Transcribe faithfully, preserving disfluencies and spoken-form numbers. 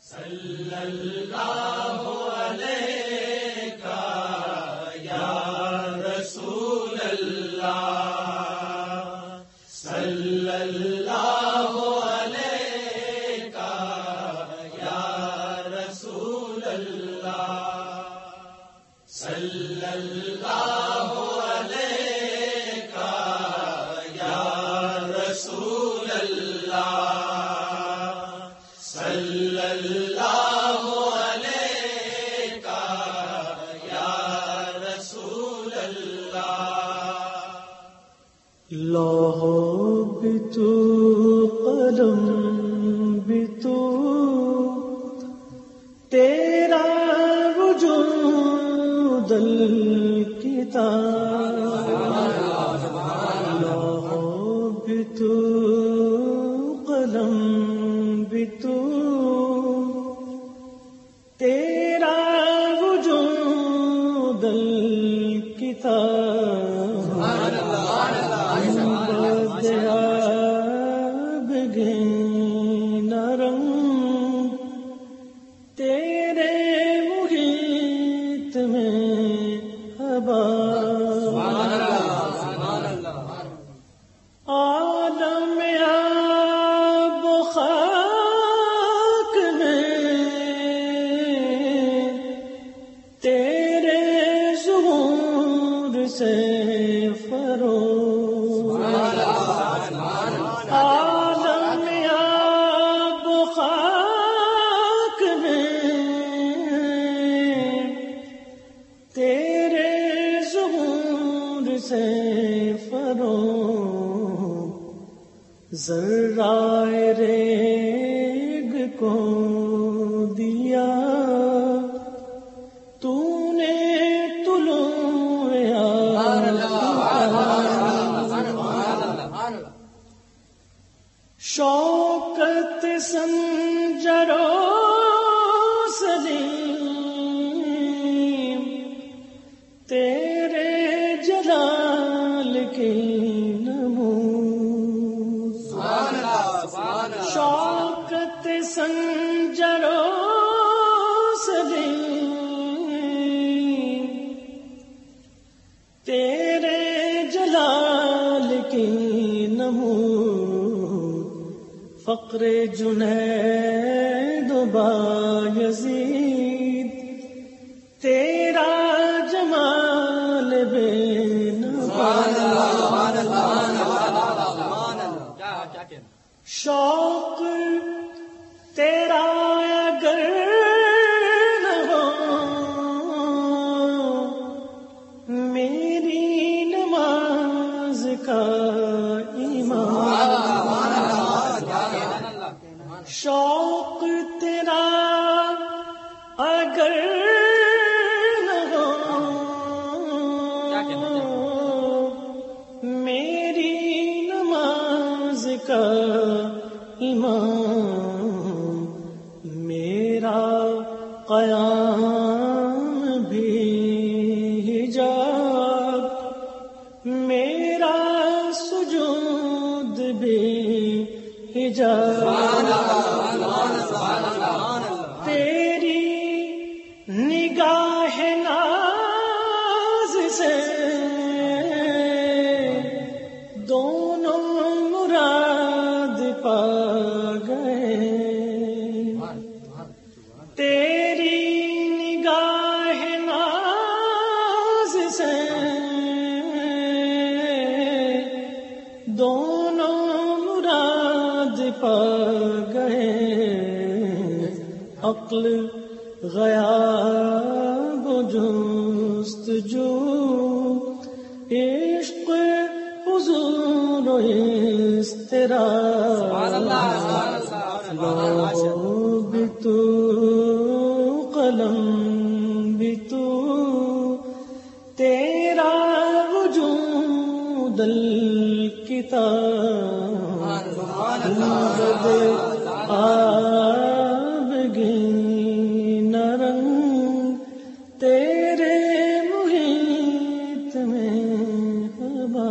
صلی اللہ علیہ یا رسول اللہ، صلی اللہ علیہ یا رسول اللہ، صلی اللہ علیہ یا رسول اللہ، صلی اللہ علیہ یا رسول اللہ۔ لوح بھی تو قلم بھی تو، تیرا وجود الکتاب، لوح بھی تو قلم بھی تو، تیرا وجود الکتاب، رنگ تیرے محیط میں ہوا، عالم آب و خاک میں تیرے ظہور سے فروغ، عالم آب و خاک میں تیرے ظہور سے فروغ، ذرائے ریگ کو دیا تو نے طلوع شوکت سنجرو سلیم تیرے جلال کی نمود، شوکت سنجرو سلیم تیرے جلال کی نمود، فقر جنید و بایزید تیرا جمال بے نظیر، شوق تیرا اگر نہ ہو میری نماز کا ایمان، شوق تیرا اگر نہ ہو میری نماز کا ایمان، میرا قیام بھی حجاب، میرا سجود بھی حجاب، تیری نگاہ ناز سے دونوں مراد پا گئے، تیری نگاہ ناز سے دونوں مراد پا گئے، عقل غیاب و جستجو، عشق حضور و اضطراب، لوح بھی تو قلم بھی تو، تیرا وجود الکتاب، آب گین رنگ تیرے محیط میں ہوا،